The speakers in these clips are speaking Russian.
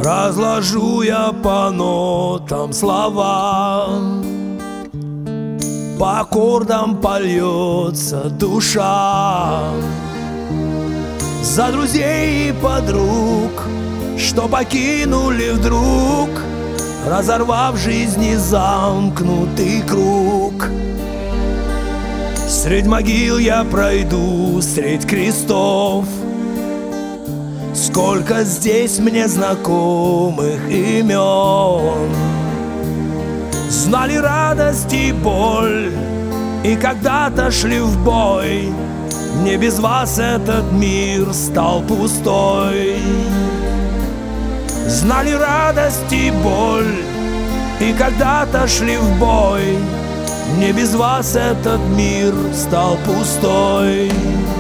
Разложу я по нотам слова, по аккордам польется душа. За друзей и подруг, что покинули вдруг, разорвав жизни замкнутый круг. Средь могил я пройду, средь крестов. Сколько здесь мне знакомых имен. Знали радость и боль, и когда-то шли в бой. Не без вас этот мир стал пустой. Знали радость и боль, и когда-то шли в бой. Не без вас этот мир стал пустой.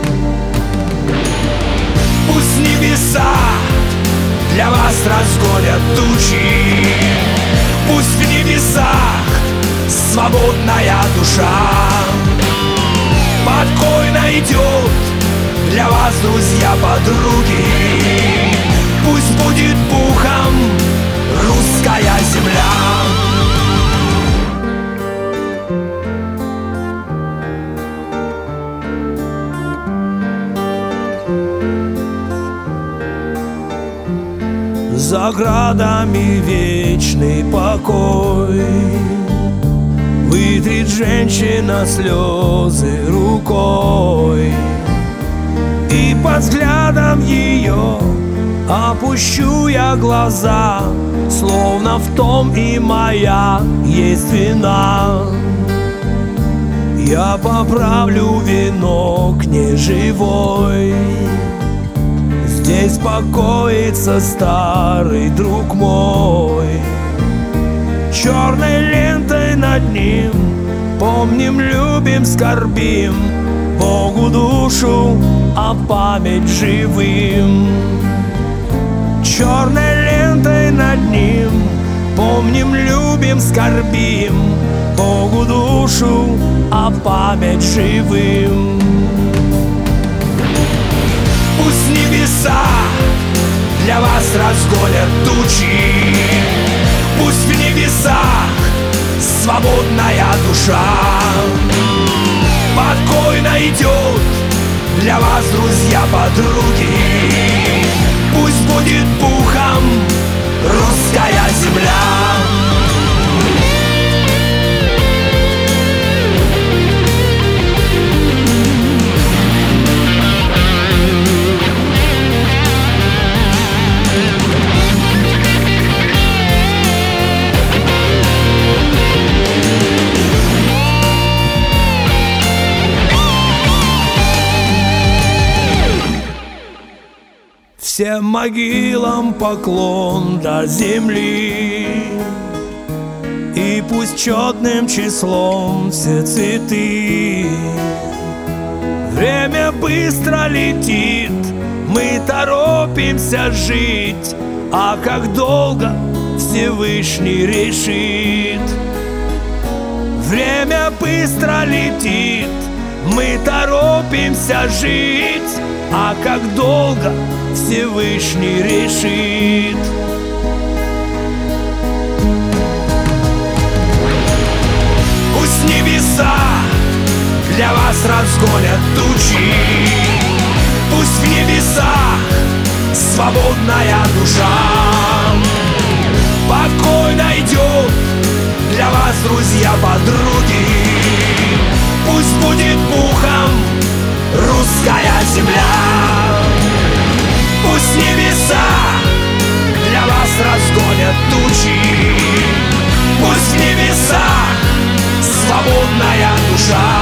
Пусть небеса для вас разгонят тучи, пусть в небесах свободная душа покойно идет для вас, друзья, подруги. Пусть будет пухом русская земля. За оградами вечный покой, вытрет женщина слезы рукой, и под взглядом ее опущу я глаза, словно в том и моя есть вина. Я поправлю венок неживой. Здесь покоится старый друг мой. Черной лентой над ним помним, любим, скорбим, Богу душу, а память живым. Черной лентой над ним помним, любим, скорбим, Богу душу, а память живым. Пусть небеса для вас разгонят тучи, пусть в небесах свободная душа покойно идет для вас, друзья, подруги. Пусть будет пухом русская земля. Всем могилам поклон до земли, и пусть четным числом все цветы. Время быстро летит, мы торопимся жить, а как долго Всевышний решит. Время быстро летит, мы торопимся жить, а как долго Всевышний решит. Пусть небеса для вас разгонят тучи, пусть в небесах свободная душа покойно идет для вас, друзья, подруги. Пусть будет пухом русская земля. Пусть небеса для вас разгонят тучи, пусть в небесах свободная душа